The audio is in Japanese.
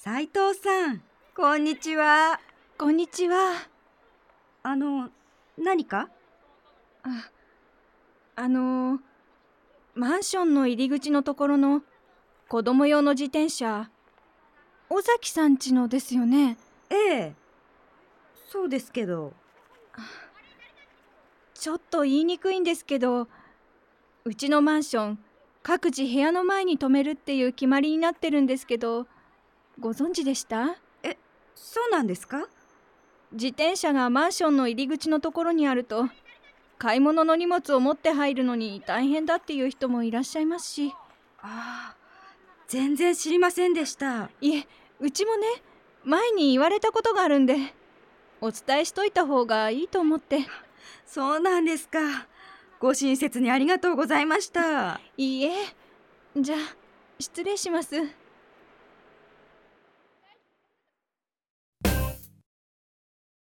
斉藤さん、こんにちは。 こんにちは。 何か？ あ、マンションの入り口のところの子供用の自転車、尾崎さん家のですよね。 ええ、そうですけど。 ちょっと言いにくいんですけど、うちのマンション、各自部屋の前に止めるっていう決まりになってるんですけど、ご存知でした？ え、そうなんですか？ 自転車がマンションの入り口のところにあると、買い物の荷物を持って入るのに大変だっていう人もいらっしゃいますし。 ああ、全然知りませんでした。 いえ、うちもね、前に言われたことがあるんで、お伝えしといた方がいいと思って。 そうなんですか。ご親切にありがとうございました。 いいえ、じゃあ失礼します。